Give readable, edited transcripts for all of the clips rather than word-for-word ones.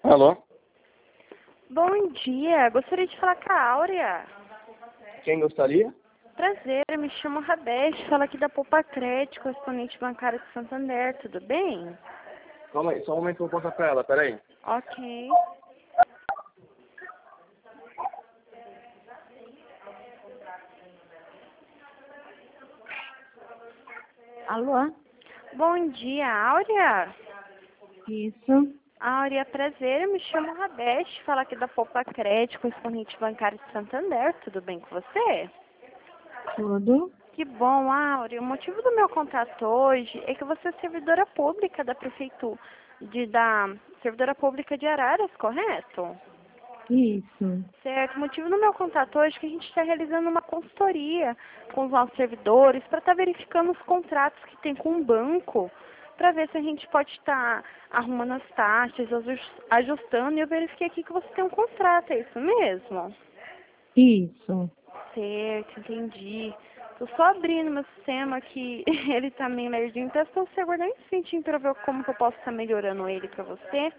Alô? Bom dia, gostaria de falar com a Áurea. Quem gostaria? Prazer, eu me chamo Rabesh, falo aqui da Poupa Crédito, correspondente bancário de Santander, tudo bem? Calma aí, só um momento que eu vou passar pra ela, peraí. Ok. Alô? Bom dia, Áurea. Isso, Áurea, prazer, eu me chamo Rabesh, falo aqui da Poupa Crédito, correspondente bancário de Santander, tudo bem com você? tudo. Que bom, Áurea. O motivo do meu contato hoje é que você é servidora pública da prefeitura, servidora pública de Araras, correto? Isso. Certo. O motivo do meu contato hoje é que a gente está realizando uma consultoria com os nossos servidores para estar verificando os contratos que tem com o banco, para ver se a gente pode estar arrumando as taxas, ajustando. E eu verifiquei aqui que você tem um contrato, é isso mesmo? Isso. Certo, entendi. Tô só abrindo meu sistema que ele tá meio lerdinho, então estou se aguardando um instantinho para ver como que eu posso estar melhorando ele para você.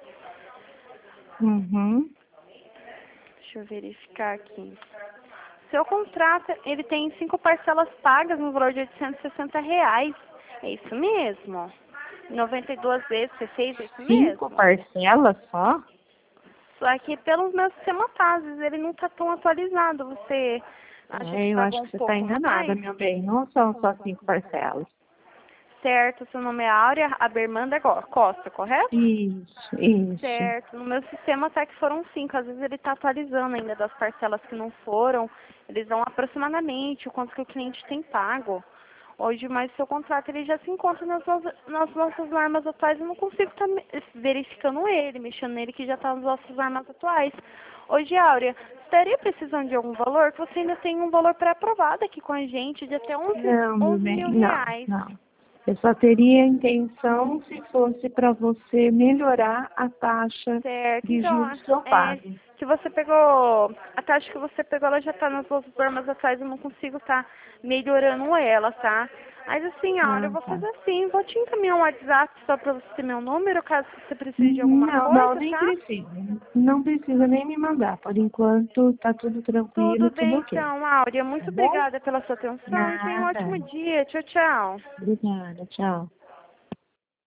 Uhum. Deixa eu verificar aqui. Seu contrato, ele tem 5 parcelas pagas no valor de R$ 860. É isso mesmo? 92 vezes, você fez é isso 5 mesmo? parcelas só? Só que pelo meu sistema Pazes, ele não está tão atualizado. Você acha que Eu acho pagou um que você está pouco enganada, mais? meu bem. Não são só 5 parcelas. Certo, seu nome é Áurea Abermanda Costa, correto? Isso. Certo, no meu sistema até que foram 5, às vezes ele está atualizando ainda das parcelas que não foram, eles dão aproximadamente o quanto que o cliente tem pago. Hoje, mas seu contrato ele já se encontra nas nossas normas atuais, eu não consigo estar verificando ele, mexendo nele que já está nas nossas normas atuais. Hoje, Áurea, estaria precisando de algum valor? Que você ainda tem um valor pré-aprovado aqui com a gente de até 11, Não, meu 11 bem. mil Não, reais. não. Eu só teria a intenção se fosse para você melhorar a taxa Certo, de então, juros que eu é, pago. se você pegou, a taxa que você pegou, ela já está nas duas normas atuais, eu não consigo estar melhorando ela, tá? Mas assim, olha, eu Ah, vou tá. fazer assim, vou te encaminhar um WhatsApp só para você ter meu número, caso você precise de alguma Não, coisa, nem tá? precisa. Não precisa nem me mandar. Por enquanto, tá tudo Tudo tranquilo, tudo bem ok. então, Áurea, Tá muito bom? obrigada pela sua atenção e tenha um Nada. ótimo dia. Tchau, tchau. Obrigada. Tchau.